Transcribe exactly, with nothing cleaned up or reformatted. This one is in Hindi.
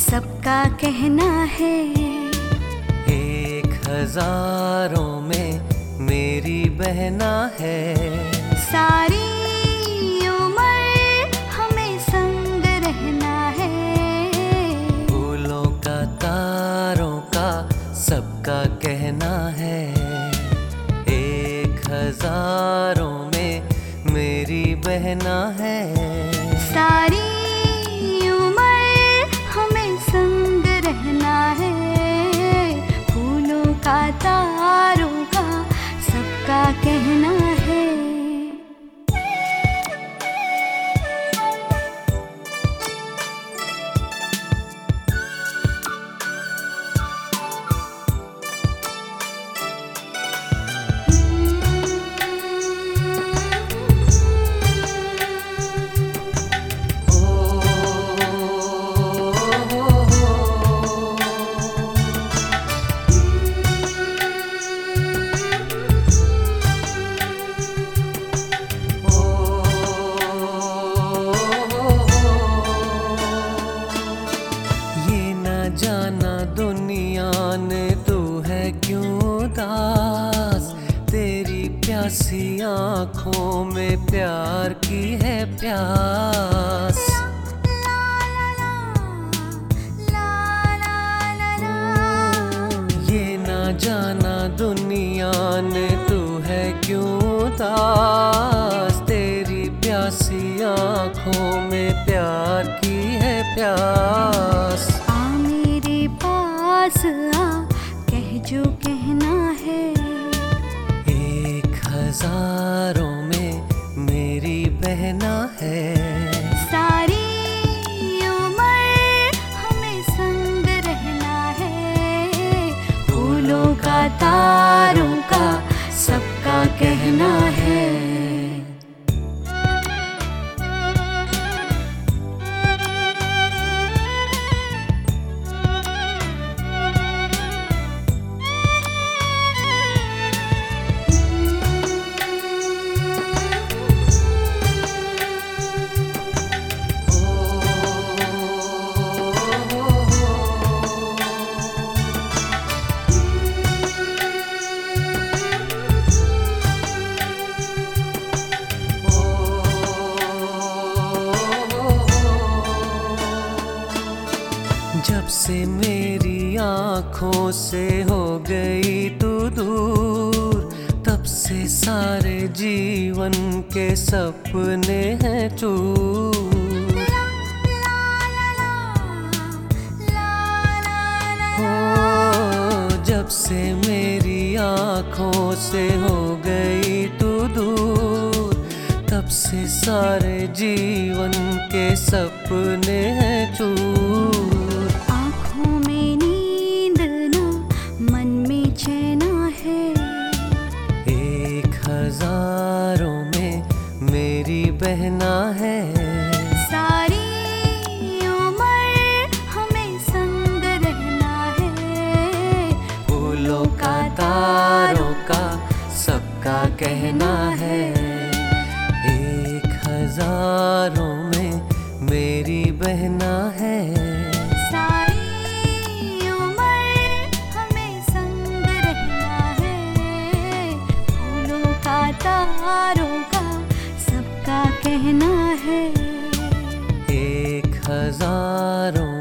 सबका कहना है। एक हजारों में मेरी बहना है। सारी उम्र हमें संग रहना है। फूलों का तारों का सबका कहना है। एक हजारों में मेरी बहना है। सारी उम्र हमें संग रहना है। फूलों का तारों का सबका कहना है। जाना दुनिया ने तू है क्यों उदास। तेरी प्यासी आँखों में प्यार की है प्यास। ये ना जाना दुनिया ने तू है क्यों उदास। तेरी प्यासी आँखों में प्यार की है प्यास। पास आ कह जो कहना है। एक हजारों में मेरी बहना है। सारी उम्र हमें संग रहना है। फूलों का तारों का सबका कहना है। जब से मेरी आँखों से हो गई तू दूर, तब से सारे जीवन के सपने हैं चूर। हो जब से मेरी आँखों से हो गई तू दूर, तब से सारे जीवन के सपने हैं चूर। हजारों में मेरी बहना है। सारी उम्र हमें संग रहना है। फूलों का तारों का सबका कहना है। एक हजारों में मेरी बहना है। सारी उम्र हमें संग रहना है। फूलों का तारों का सबका कहना है। एक हजारों